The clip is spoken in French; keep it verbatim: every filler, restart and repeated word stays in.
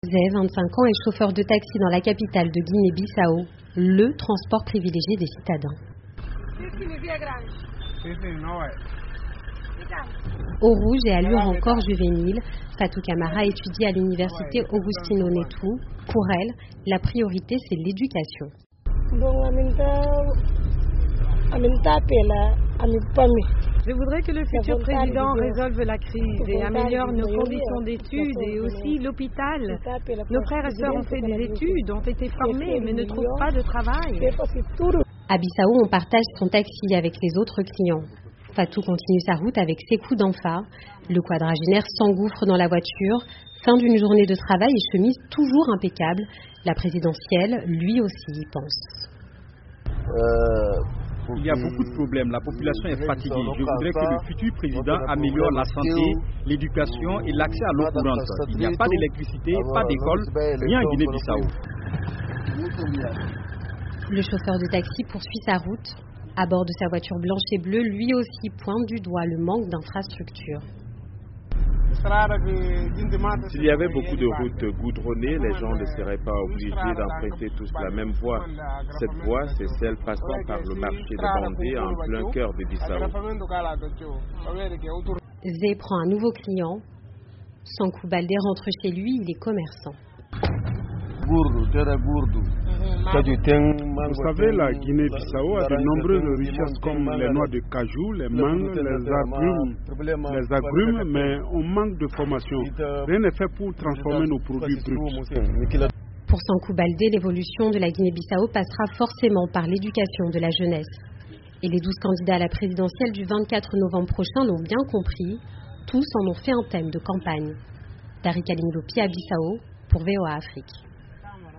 Zé, vingt-cinq ans, est chauffeur de taxi dans la capitale de Guinée-Bissau, le transport privilégié des citadins. Au rouge et allure encore juvénile, Fatou Camara étudie à l'université Augustino Neto. Pour elle, la priorité, c'est l'éducation. Je voudrais que le futur président résolve la crise et améliore nos conditions d'études et aussi l'hôpital. Nos frères et sœurs ont fait des études, ont été formés, mais ne trouvent pas de travail. À Bissau, on partage son taxi avec les autres clients. Fatou continue sa route avec ses coups d'enfa. Le quadragénaire s'engouffre dans la voiture. Fin d'une journée de travail et chemise toujours impeccable. La présidentielle, lui aussi, y pense. Euh... Il y a beaucoup de problèmes, la population est fatiguée. Je voudrais que le futur président améliore la santé, l'éducation et l'accès à l'eau courante. Il n'y a pas d'électricité, pas d'école, rien en Guinée-Bissau. Le chauffeur de taxi poursuit sa route. À bord de sa voiture blanche et bleue, lui aussi pointe du doigt le manque d'infrastructures. S'il y avait beaucoup de routes goudronnées, les gens ne seraient pas obligés d'emprunter tous la même voie. Cette voie, c'est celle passant par le marché de Bandé en plein cœur de Bissau. Zé prend un nouveau client. Sankou Baldé rentre chez lui, il est commerçant. Vous savez, la Guinée-Bissau a de nombreuses richesses comme les noix de cajou, les mangues, les agrumes, les agrumes, mais on manque de formation. Rien n'est fait pour transformer nos produits bruts. Pour Sankou Baldé, l'évolution de la Guinée-Bissau passera forcément par l'éducation de la jeunesse. Et les douze candidats à la présidentielle du vingt-quatre novembre prochain l'ont bien compris. Tous en ont fait un thème de campagne. Dari Kalinglopi à Bissau pour V O A Afrique.